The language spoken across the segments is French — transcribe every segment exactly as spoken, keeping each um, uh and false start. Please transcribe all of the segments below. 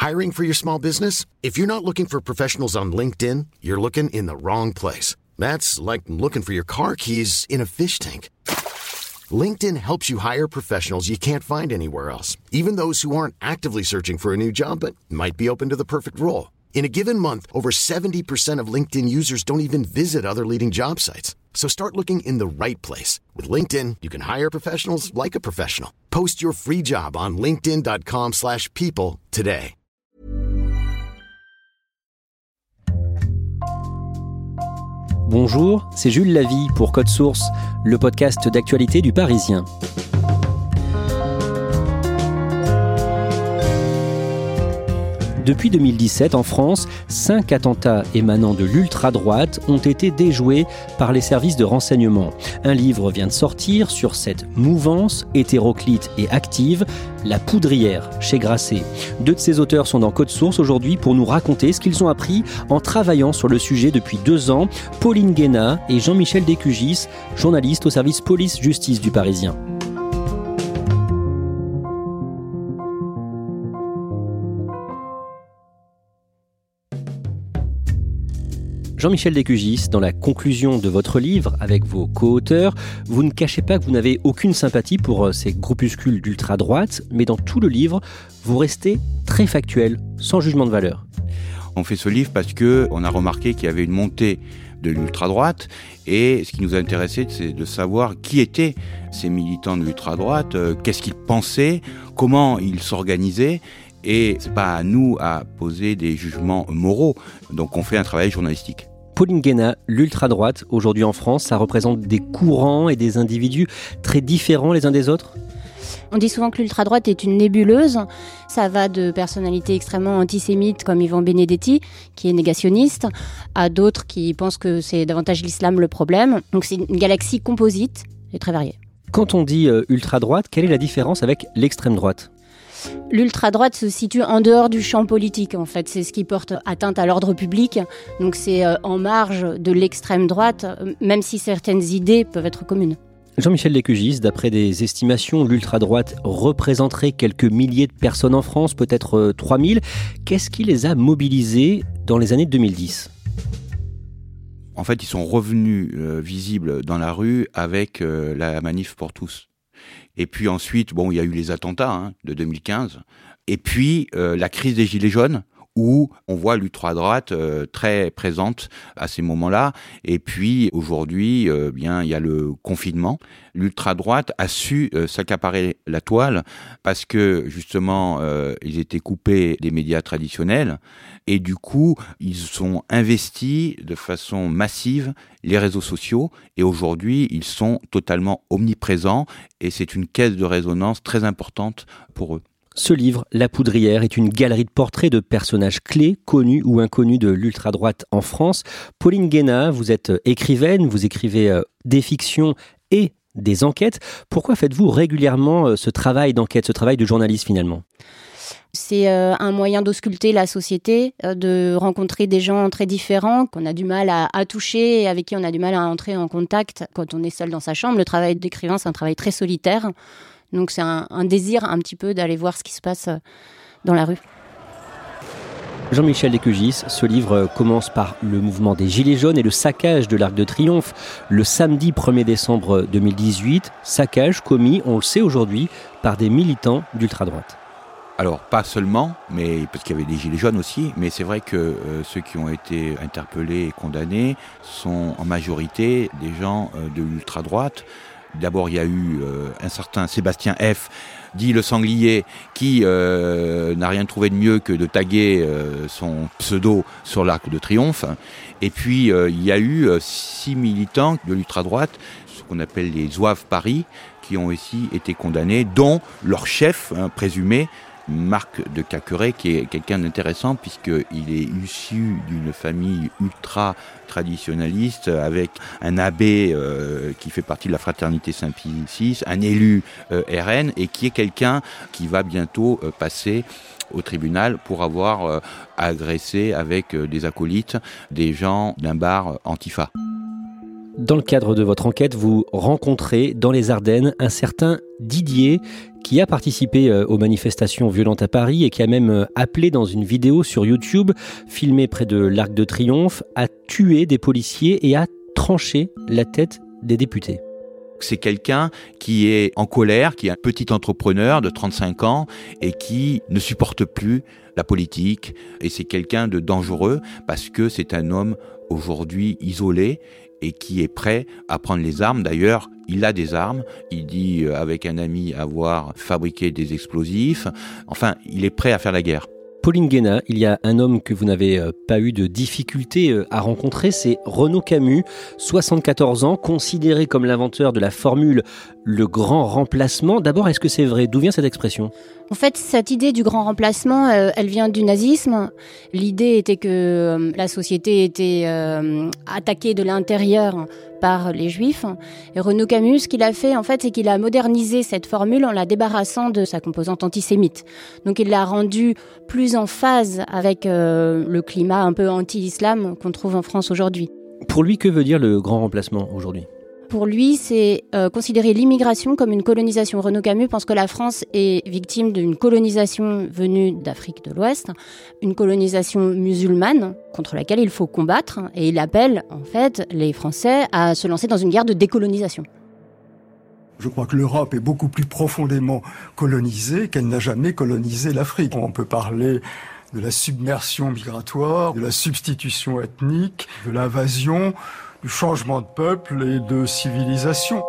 Hiring for your small business? If you're not looking for professionals on LinkedIn, you're looking in the wrong place. That's like looking for your car keys in a fish tank. LinkedIn helps you hire professionals you can't find anywhere else, even those who aren't actively searching for a new job but might be open to the perfect role. In a given month, over seventy percent of LinkedIn users don't even visit other leading job sites. So start looking in the right place. With LinkedIn, you can hire professionals like a professional. Post your free job on linkedin.com slash people today. Bonjour, c'est Jules Lavie pour Code Source, le podcast d'actualité du Parisien. Depuis deux mille dix-sept, en France, cinq attentats émanant de l'ultra-droite ont été déjoués par les services de renseignement. Un livre vient de sortir sur cette mouvance hétéroclite et active, La Poudrière, chez Grasset. Deux de ses auteurs sont dans Code Source aujourd'hui pour nous raconter ce qu'ils ont appris en travaillant sur le sujet depuis deux ans. Pauline Guénat et Jean-Michel Descugis, journalistes au service police-justice du Parisien. Jean-Michel Descugis, dans la conclusion de votre livre, avec vos co-auteurs, vous ne cachez pas que vous n'avez aucune sympathie pour ces groupuscules d'ultra-droite, mais dans tout le livre, vous restez très factuel, sans jugement de valeur. On fait ce livre parce qu'on a remarqué qu'il y avait une montée de l'ultra-droite, et ce qui nous a intéressé, c'est de savoir qui étaient ces militants de l'ultra-droite, euh, qu'est-ce qu'ils pensaient, comment ils s'organisaient, et c'est pas à nous à poser des jugements moraux, donc on fait un travail journalistique. Pauline Guénat, l'ultra-droite, aujourd'hui en France, ça représente des courants et des individus très différents les uns des autres ? On dit souvent que l'ultra-droite est une nébuleuse. Ça va de personnalités extrêmement antisémites comme Ivan Benedetti, qui est négationniste, à d'autres qui pensent que c'est davantage l'islam le problème. Donc c'est une galaxie composite et très variée. Quand on dit euh, ultra-droite, quelle est la différence avec l'extrême droite ? L'ultra-droite se situe en dehors du champ politique, en fait. C'est ce qui porte atteinte à l'ordre public. Donc c'est euh, en marge de l'extrême droite, euh, même si certaines idées peuvent être communes. Jean-Michel Descugis, d'après des estimations, l'ultra-droite représenterait quelques milliers de personnes en France, peut-être euh, trois mille. Qu'est-ce qui les a mobilisés dans les années deux mille dix ? En fait, ils sont revenus euh, visibles dans la rue avec euh, la manif pour tous. Et puis ensuite, bon, il y a eu les attentats hein, de deux mille quinze. Et puis, euh, la crise des Gilets jaunes, où on voit l'ultra-droite euh, très présente à ces moments-là. Et puis, aujourd'hui, euh, bien, il y a le confinement. L'ultra-droite a su euh, s'accaparer la toile parce que, justement, euh, ils étaient coupés des médias traditionnels. Et du coup, ils sont investis de façon massive les réseaux sociaux. Et aujourd'hui, ils sont totalement omniprésents. Et c'est une caisse de résonance très importante pour eux. Ce livre, La Poudrière, est une galerie de portraits de personnages clés, connus ou inconnus de l'ultra-droite en France. Pauline Guénat, vous êtes écrivaine, vous écrivez des fictions et des enquêtes. Pourquoi faites-vous régulièrement ce travail d'enquête, ce travail de journaliste finalement ? C'est euh, un moyen d'ausculter la société, euh, de rencontrer des gens très différents, qu'on a du mal à, à toucher et avec qui on a du mal à entrer en contact quand on est seul dans sa chambre. Le travail d'écrivain, c'est un travail très solitaire. Donc c'est un, un désir un petit peu d'aller voir ce qui se passe dans la rue. Jean-Michel Descugis, ce livre commence par le mouvement des Gilets jaunes et le saccage de l'Arc de Triomphe le samedi premier décembre deux mille dix-huit. Saccage commis, on le sait aujourd'hui, par des militants d'ultra-droite. Alors, pas seulement, mais parce qu'il y avait des Gilets jaunes aussi, mais c'est vrai que euh, ceux qui ont été interpellés et condamnés sont en majorité des gens euh, de l'ultra-droite. D'abord, il y a eu euh, un certain Sébastien F, dit le sanglier, qui euh, n'a rien trouvé de mieux que de taguer euh, son pseudo sur l'Arc de Triomphe. Et puis, euh, il y a eu euh, six militants de l'ultra-droite, ce qu'on appelle les Zouaves Paris, qui ont aussi été condamnés, dont leur chef hein, présumé, Marc de Cacqueret, qui est quelqu'un d'intéressant puisqu'il est issu d'une famille ultra traditionnaliste avec un abbé euh, qui fait partie de la fraternité Saint-Pie six, un élu euh, R N et qui est quelqu'un qui va bientôt euh, passer au tribunal pour avoir euh, agressé avec euh, des acolytes des gens d'un bar Antifa. Dans le cadre de votre enquête, vous rencontrez dans les Ardennes un certain Didier qui a participé aux manifestations violentes à Paris et qui a même appelé dans une vidéo sur YouTube, filmée près de l'Arc de Triomphe, à tuer des policiers et à trancher la tête des députés. C'est quelqu'un qui est en colère, qui est un petit entrepreneur de trente-cinq ans et qui ne supporte plus la politique. Et c'est quelqu'un de dangereux parce que c'est un homme aujourd'hui isolé et qui est prêt à prendre les armes. D'ailleurs, il a des armes. Il dit avec un ami avoir fabriqué des explosifs. Enfin, il est prêt à faire la guerre. Pauline Guéna, il y a un homme que vous n'avez pas eu de difficulté à rencontrer, c'est Renaud Camus, soixante-quatorze ans, considéré comme l'inventeur de la formule « le grand remplacement ». D'abord, est-ce que c'est vrai ? D'où vient cette expression ? En fait, cette idée du grand remplacement, euh, elle vient du nazisme. L'idée était que euh, la société était euh, attaquée de l'intérieur par les Juifs. Et Renaud Camus, ce qu'il a fait, en fait, c'est qu'il a modernisé cette formule en la débarrassant de sa composante antisémite. Donc, il l'a rendue plus en phase avec euh, le climat un peu anti-islam qu'on trouve en France aujourd'hui. Pour lui, que veut dire le grand remplacement aujourd'hui ? Pour lui, c'est euh, considérer l'immigration comme une colonisation. Renaud Camus pense que la France est victime d'une colonisation venue d'Afrique de l'Ouest, une colonisation musulmane contre laquelle il faut combattre. Et il appelle, en fait, les Français à se lancer dans une guerre de décolonisation. Je crois que l'Europe est beaucoup plus profondément colonisée qu'elle n'a jamais colonisé l'Afrique. On peut parler de la submersion migratoire, de la substitution ethnique, de l'invasion, du changement de peuple et de civilisation.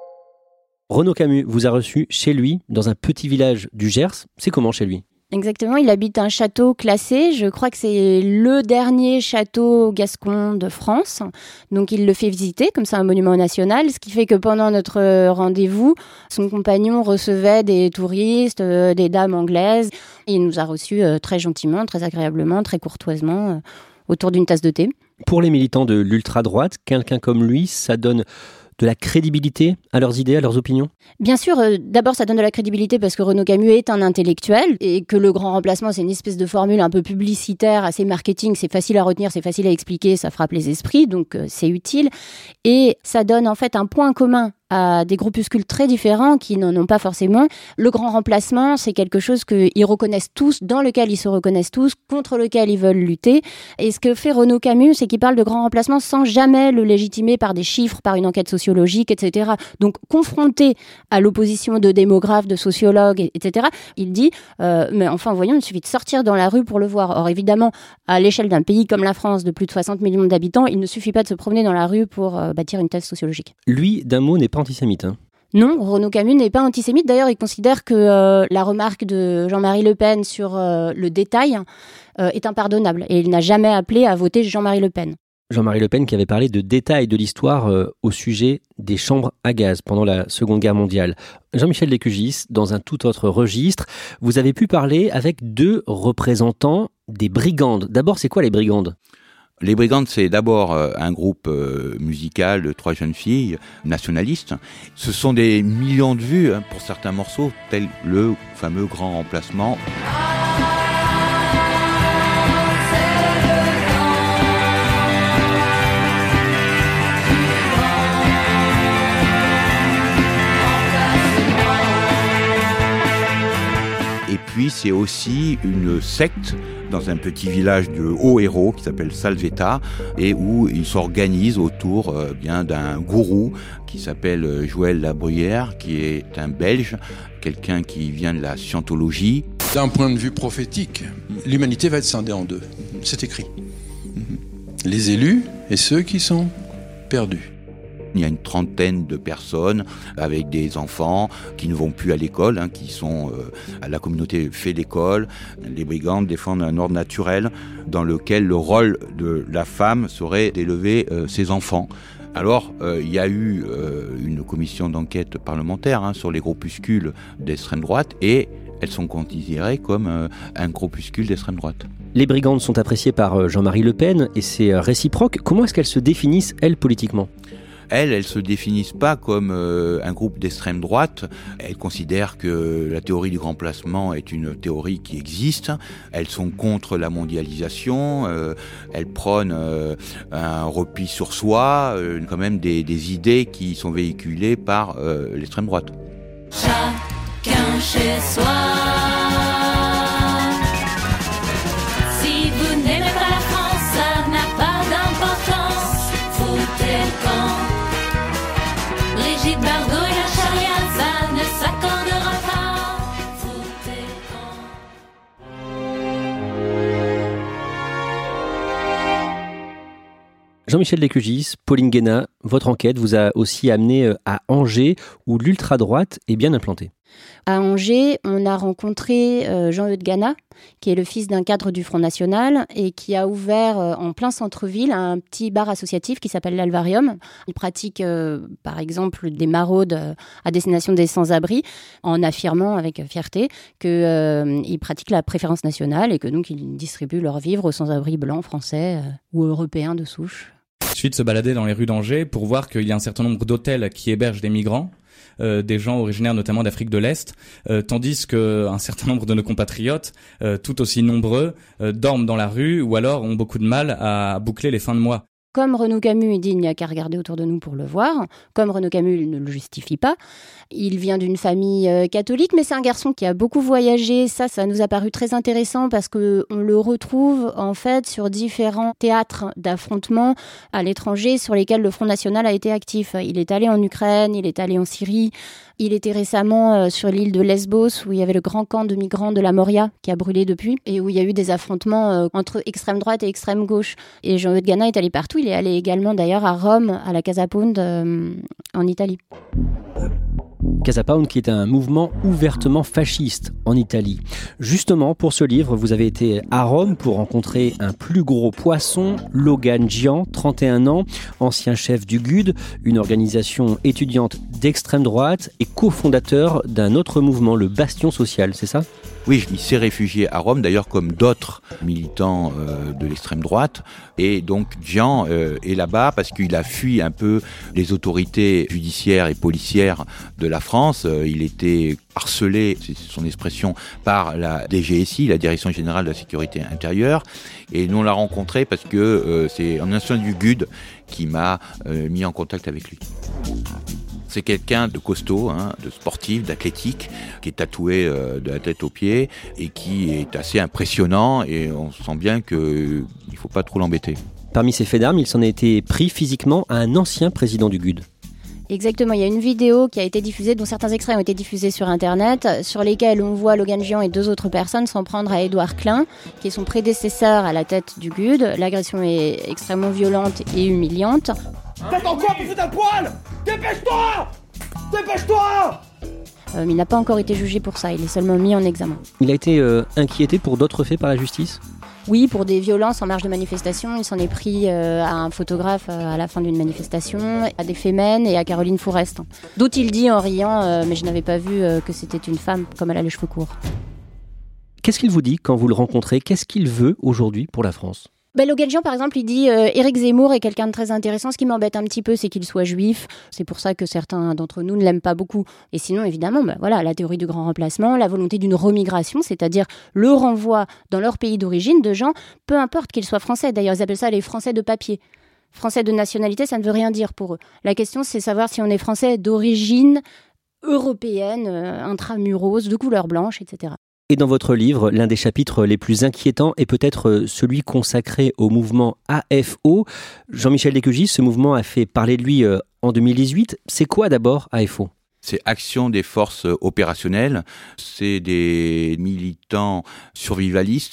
Renaud Camus vous a reçu chez lui, dans un petit village du Gers. C'est comment chez lui ? Exactement, il habite un château classé. Je crois que c'est le dernier château gascon de France. Donc il le fait visiter, comme c'est un monument national. Ce qui fait que pendant notre rendez-vous, son compagnon recevait des touristes, euh, des dames anglaises. Il nous a reçus euh, très gentiment, très agréablement, très courtoisement, euh, autour d'une tasse de thé. Pour les militants de l'ultra-droite, quelqu'un comme lui, ça donne de la crédibilité à leurs idées, à leurs opinions ? Bien sûr, euh, d'abord ça donne de la crédibilité parce que Renaud Camus est un intellectuel et que le grand remplacement c'est une espèce de formule un peu publicitaire, assez marketing, c'est facile à retenir, c'est facile à expliquer, ça frappe les esprits, donc euh, c'est utile. Et ça donne en fait un point commun à des groupuscules très différents qui n'en ont pas forcément. Le grand remplacement, c'est quelque chose qu'ils reconnaissent tous, dans lequel ils se reconnaissent tous, contre lequel ils veulent lutter. Et ce que fait Renaud Camus, c'est qu'il parle de grand remplacement sans jamais le légitimer par des chiffres, par une enquête sociologique, et cetera. Donc, confronté à l'opposition de démographes, de sociologues, et cetera, il dit euh, « mais enfin, voyons, il suffit de sortir dans la rue pour le voir ». Or, évidemment, à l'échelle d'un pays comme la France, de plus de soixante millions d'habitants, il ne suffit pas de se promener dans la rue pour euh, bâtir une thèse sociologique. Lui, d'un mot, n'est pas antisémite, hein. Non, Renaud Camus n'est pas antisémite. D'ailleurs, il considère que euh, la remarque de Jean-Marie Le Pen sur euh, le détail euh, est impardonnable. Et il n'a jamais appelé à voter Jean-Marie Le Pen. Jean-Marie Le Pen qui avait parlé de détails de l'histoire euh, au sujet des chambres à gaz pendant la Seconde Guerre mondiale. Jean-Michel Descugis, dans un tout autre registre, vous avez pu parler avec deux représentants des brigandes. D'abord, c'est quoi les brigandes ? Les Brigandes, c'est d'abord un groupe musical de trois jeunes filles nationalistes. Ce sont des millions de vues pour certains morceaux, tel le fameux Grand Remplacement. Et puis c'est aussi une secte dans un petit village de hauts héros qui s'appelle Salvetta et où ils s'organisent autour euh, bien d'un gourou qui s'appelle Joël Labruyère, qui est un Belge, quelqu'un qui vient de la scientologie. D'un point de vue prophétique, l'humanité va être scindée en deux. C'est écrit. Les élus et ceux qui sont perdus. Il y a une trentaine de personnes avec des enfants qui ne vont plus à l'école, hein, qui sont euh, à la communauté fait l'école. Les brigandes défendent un ordre naturel dans lequel le rôle de la femme serait d'élever euh, ses enfants. Alors, euh, il y a eu euh, une commission d'enquête parlementaire hein, sur les groupuscules d'extrême droite et elles sont considérées comme euh, un groupuscule d'extrême droite. Les brigandes sont appréciées par Jean-Marie Le Pen et c'est réciproque. Comment est-ce qu'elles se définissent, elles, politiquement ? elles, elles se définissent pas comme euh, un groupe d'extrême droite. Elles considèrent que la théorie du grand placement est une théorie qui existe. Elles sont contre la mondialisation. Euh, elles prônent euh, un repli sur soi, euh, quand même des, des idées qui sont véhiculées par euh, l'extrême droite. Chacun chez soi. Si vous n'aimez pas la France, ça n'a pas d'importance. Foutez le camp. Brigitte Bardot et la charia, ça ne s'accordera pas. Foutez le camp. Jean-Michel Descugis, Pauline Guénat, votre enquête vous a aussi amené à Angers, où l'ultra-droite est bien implantée. À Angers, on a rencontré euh, Jean-Eudes Gana, qui est le fils d'un cadre du Front National et qui a ouvert euh, en plein centre-ville un petit bar associatif qui s'appelle l'Alvarium. Il pratique euh, par exemple des maraudes euh, à destination des sans-abri en affirmant avec fierté qu'il euh, pratique la préférence nationale et que donc ils distribuent leurs vivres aux sans-abri blancs, français euh, ou européens de souche. Il suffit de se balader dans les rues d'Angers pour voir qu'il y a un certain nombre d'hôtels qui hébergent des migrants. Euh, des gens originaires notamment d'Afrique de l'Est, euh, tandis qu'un certain nombre de nos compatriotes, euh, tout aussi nombreux, euh, dorment dans la rue ou alors ont beaucoup de mal à boucler les fins de mois. Comme Renaud Camus dit, il n'y a qu'à regarder autour de nous pour le voir. Comme Renaud Camus, il ne le justifie pas. Il vient d'une famille euh, catholique, mais c'est un garçon qui a beaucoup voyagé. Ça, ça nous a paru très intéressant parce que on le retrouve en fait sur différents théâtres d'affrontements à l'étranger sur lesquels le Front National a été actif. Il est allé en Ukraine, il est allé en Syrie. Il était récemment euh, sur l'île de Lesbos où il y avait le grand camp de migrants de la Moria qui a brûlé depuis et où il y a eu des affrontements euh, entre extrême droite et extrême gauche. Et Jean-Eudes Gana est allé partout. Il est allé également d'ailleurs à Rome, à la Casa Pound, euh, en Italie. Casa Pound, qui est un mouvement ouvertement fasciste en Italie. Justement, pour ce livre, vous avez été à Rome pour rencontrer un plus gros poisson, Logan Gian, trente et un ans, ancien chef du G U D, une organisation étudiante d'extrême droite et cofondateur d'un autre mouvement, le Bastion Social, c'est ça ? Oui, il s'est réfugié à Rome, d'ailleurs comme d'autres militants euh, de l'extrême droite. Et donc Gian euh, est là-bas parce qu'il a fui un peu les autorités judiciaires et policières de la France. Euh, il était harcelé, c'est son expression, par la D G S I, la Direction Générale de la Sécurité Intérieure. Et nous on l'a rencontré parce que euh, c'est un ancien du G U D qui m'a euh, mis en contact avec lui. C'est quelqu'un de costaud, hein, de sportif, d'athlétique, qui est tatoué euh, de la tête aux pieds et qui est assez impressionnant et on sent bien qu'il euh, ne faut pas trop l'embêter. Parmi ses faits d'armes, il s'en a été pris physiquement à un ancien président du G U D. Exactement, il y a une vidéo qui a été diffusée, dont certains extraits ont été diffusés sur Internet, sur lesquels on voit Logan Gian et deux autres personnes s'en prendre à Édouard Klein, qui est son prédécesseur à la tête du G U D. L'agression est extrêmement violente et humiliante. T'attends quoi pour foutre un poil ? Dépêche-toi ! Dépêche-toi ! Euh, il n'a pas encore été jugé pour ça, il est seulement mis en examen. Il a été euh, inquiété pour d'autres faits par la justice ? Oui, pour des violences en marge de manifestation. Il s'en est pris euh, à un photographe euh, à la fin d'une manifestation, à des Femen et à Caroline Fourest. D'autres, il dit en riant, euh, mais je n'avais pas vu euh, que c'était une femme, comme elle a les cheveux courts. Qu'est-ce qu'il vous dit quand vous le rencontrez ? Qu'est-ce qu'il veut aujourd'hui pour la France ? Ben, Logan Gian, par exemple, il dit euh, Éric Zemmour est quelqu'un de très intéressant. Ce qui m'embête un petit peu, c'est qu'il soit juif. C'est pour ça que certains d'entre nous ne l'aiment pas beaucoup. Et sinon, évidemment, ben, voilà, la théorie du grand remplacement, la volonté d'une remigration, c'est-à-dire le renvoi dans leur pays d'origine de gens, peu importe qu'ils soient français. D'ailleurs, ils appellent ça les Français de papier. Français de nationalité, ça ne veut rien dire pour eux. La question, c'est savoir si on est français d'origine européenne, euh, intramuros, de couleur blanche, et cetera. Et dans votre livre, l'un des chapitres les plus inquiétants est peut-être celui consacré au mouvement A F O. Jean-Michel Descugis, ce mouvement a fait parler de lui en deux mille dix-huit. C'est quoi d'abord A F O ? C'est Action des forces opérationnelles. C'est des militants survivalistes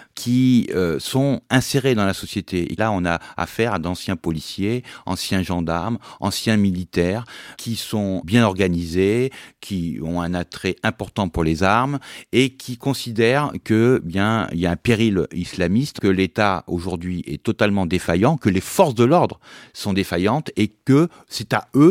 qui euh, sont insérés dans la société. Et là, on a affaire à d'anciens policiers, anciens gendarmes, anciens militaires, qui sont bien organisés, qui ont un attrait important pour les armes et qui considèrent que bien il y a un péril islamiste, que l'État aujourd'hui est totalement défaillant, que les forces de l'ordre sont défaillantes et que c'est à eux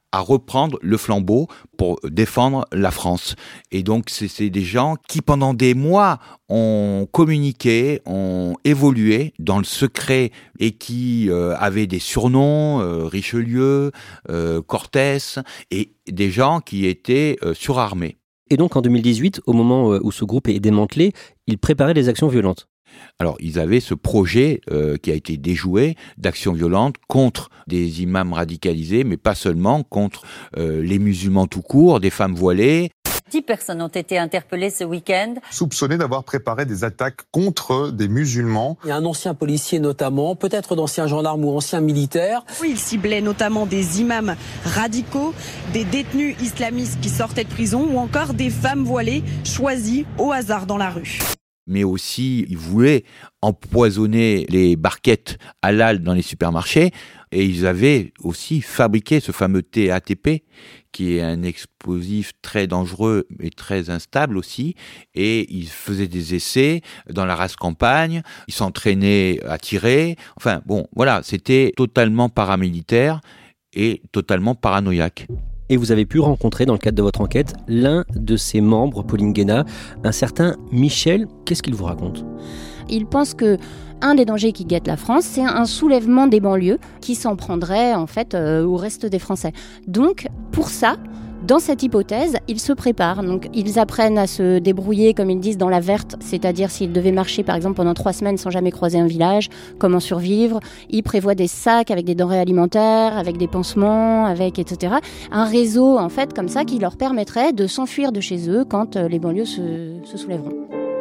à reprendre le flambeau pour défendre la France. Et donc, c'est, c'est des gens qui, pendant des mois, ont communiqué, ont évolué dans le secret et qui euh, avaient des surnoms, euh, Richelieu, euh, Cortés, et des gens qui étaient euh, surarmés. Et donc, en deux mille dix-huit, au moment où ce groupe est démantelé, ils préparaient des actions violentes. Alors, ils avaient ce projet euh, qui a été déjoué d'actions violentes contre des imams radicalisés, mais pas seulement, contre euh, les musulmans tout court, des femmes voilées. Dix personnes ont été interpellées ce week-end. Soupçonnées d'avoir préparé des attaques contre des musulmans. Il y a un ancien policier notamment, peut-être d'anciens gendarmes ou anciens militaires. Il ciblait notamment des imams radicaux, des détenus islamistes qui sortaient de prison ou encore des femmes voilées choisies au hasard dans la rue. Mais aussi, ils voulaient empoisonner les barquettes halal dans les supermarchés. Et ils avaient aussi fabriqué ce fameux T A T P, qui est un explosif très dangereux et très instable aussi. Et ils faisaient des essais dans la race campagne, ils s'entraînaient à tirer. Enfin bon, voilà, c'était totalement paramilitaire et totalement paranoïaque. Et vous avez pu rencontrer, dans le cadre de votre enquête, l'un de ses membres, Pauline Guéna, un certain Michel. Qu'est-ce qu'il vous raconte ? Il pense que un des dangers qui guette la France, c'est un soulèvement des banlieues qui s'en prendrait en fait euh, au reste des Français. Donc, pour ça, dans cette hypothèse, ils se préparent. Donc, ils apprennent à se débrouiller, comme ils disent, dans la verte, c'est-à-dire s'ils devaient marcher, par exemple, pendant trois semaines sans jamais croiser un village, comment survivre. Ils prévoient des sacs avec des denrées alimentaires, avec des pansements, avec et cetera. Un réseau, en fait, comme ça, qui leur permettrait de s'enfuir de chez eux quand euh, les banlieues se, se soulèveront.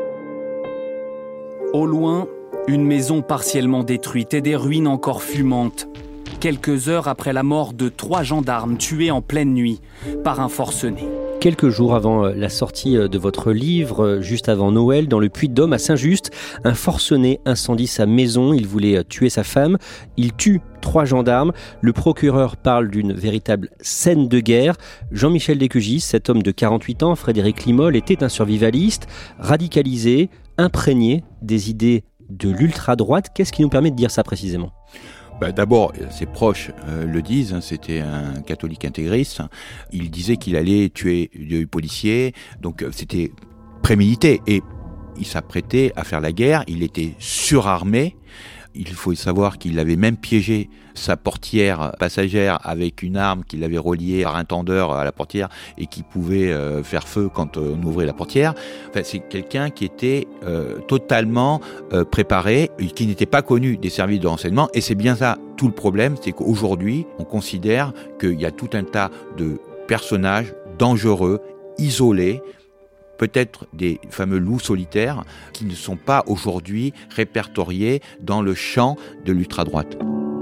Au loin, une maison partiellement détruite et des ruines encore fumantes. Quelques heures après la mort de trois gendarmes tués en pleine nuit par un forcené. Quelques jours avant la sortie de votre livre, juste avant Noël, dans le Puy-de-Dôme, à Saint-Just, un forcené incendie sa maison. Il voulait tuer sa femme. Il tue trois gendarmes. Le procureur parle d'une véritable scène de guerre. Jean-Michel Descugis, cet homme de quarante-huit ans, Frédéric Limolle, était un survivaliste, radicalisé, imprégné des idées de l'ultra-droite. Qu'est-ce qui nous permet de dire ça précisément ? Bah d'abord, ses proches euh, le disent, hein, c'était un catholique intégriste. Il disait qu'il allait tuer des policiers, donc euh, c'était prémédité. Et il s'apprêtait à faire la guerre, il était surarmé. Il faut savoir qu'il avait même piégé sa portière passagère avec une arme qu'il avait reliée par un tendeur à la portière et qui pouvait euh, faire feu quand euh, on ouvrait la portière. Enfin, c'est quelqu'un qui était euh, totalement euh, préparé et qui n'était pas connu des services de renseignement. Et c'est bien ça, tout le problème, c'est qu'aujourd'hui, on considère qu'il y a tout un tas de personnages dangereux, isolés, peut-être des fameux loups solitaires qui ne sont pas aujourd'hui répertoriés dans le champ de l'ultra-droite.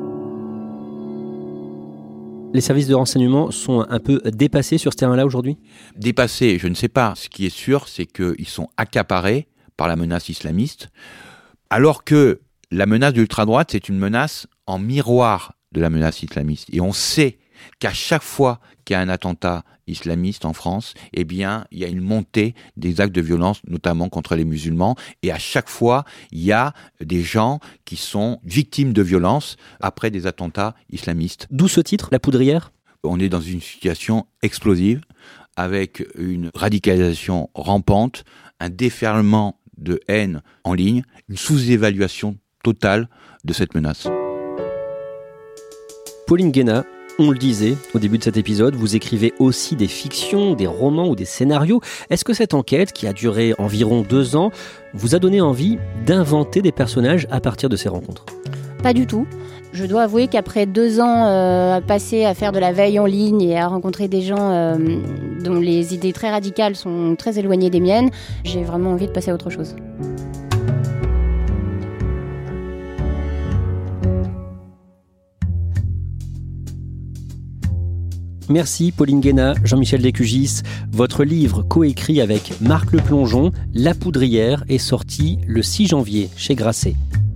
Les services de renseignement sont un peu dépassés sur ce terrain-là aujourd'hui ? Dépassés, je ne sais pas. Ce qui est sûr, c'est qu'ils sont accaparés par la menace islamiste, alors que la menace de l'ultra-droite, c'est une menace en miroir de la menace islamiste. Et on sait qu'à chaque fois qu'il y a un attentat islamiste en France, eh bien, il y a une montée des actes de violence, notamment contre les musulmans. Et à chaque fois, il y a des gens qui sont victimes de violences après des attentats islamistes. D'où ce titre, La Poudrière ? On est dans une situation explosive, avec une radicalisation rampante, un déferlement de haine en ligne, une sous-évaluation totale de cette menace. Pauline Guéna, on le disait au début de cet épisode, vous écrivez aussi des fictions, des romans ou des scénarios. Est-ce que cette enquête, qui a duré environ deux ans, vous a donné envie d'inventer des personnages à partir de ces rencontres ? Pas du tout. Je dois avouer qu'après deux ans euh, passés à faire de la veille en ligne et à rencontrer des gens euh, dont les idées très radicales sont très éloignées des miennes, j'ai vraiment envie de passer à autre chose. Merci Pauline Guéna, Jean-Michel Descugis. Votre livre coécrit avec Marc Le Plongeon, La Poudrière, est sorti le six janvier chez Grasset.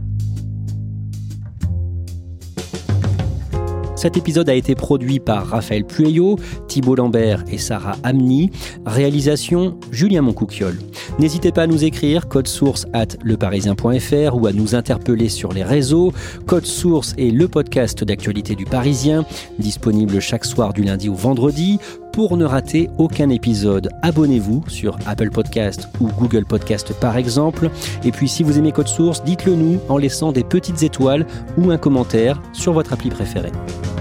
Cet épisode a été produit par Raphaël Pueyo, Thibault Lambert et Sarah Amni. Réalisation, Julien Moncouquiol. N'hésitez pas à nous écrire code source arobase leparisien point f r ou à nous interpeller sur les réseaux. Code Source est le podcast d'actualité du Parisien, disponible chaque soir du lundi au vendredi. Pour ne rater aucun épisode, abonnez-vous sur Apple Podcast ou Google Podcast par exemple. Et puis si vous aimez Code Source, dites-le nous en laissant des petites étoiles ou un commentaire sur votre appli préférée.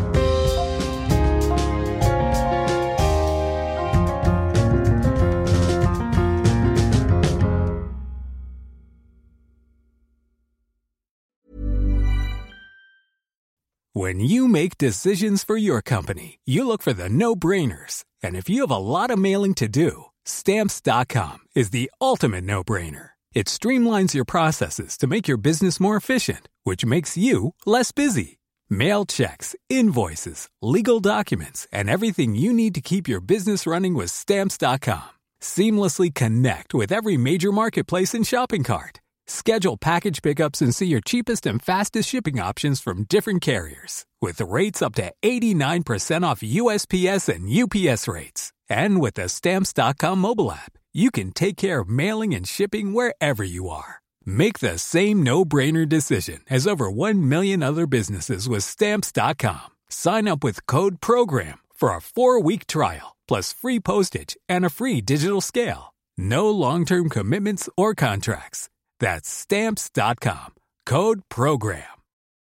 When you make decisions for your company, you look for the no-brainers. And if you have a lot of mailing to do, Stamps dot com is the ultimate no-brainer. It streamlines your processes to make your business more efficient, which makes you less busy. Mail checks, invoices, legal documents, and everything you need to keep your business running with Stamps dot com. Seamlessly connect with every major marketplace and shopping cart. Schedule package pickups and see your cheapest and fastest shipping options from different carriers. With rates up to eighty-nine percent off U S P S and U P S rates. And with the Stamps dot com mobile app, you can take care of mailing and shipping wherever you are. Make the same no-brainer decision as over one million other businesses with Stamps dot com. Sign up with code PROGRAM for a four-week trial, plus free postage and a free digital scale. No long-term commitments or contracts. That's Stamps dot com. Code PROGRAM.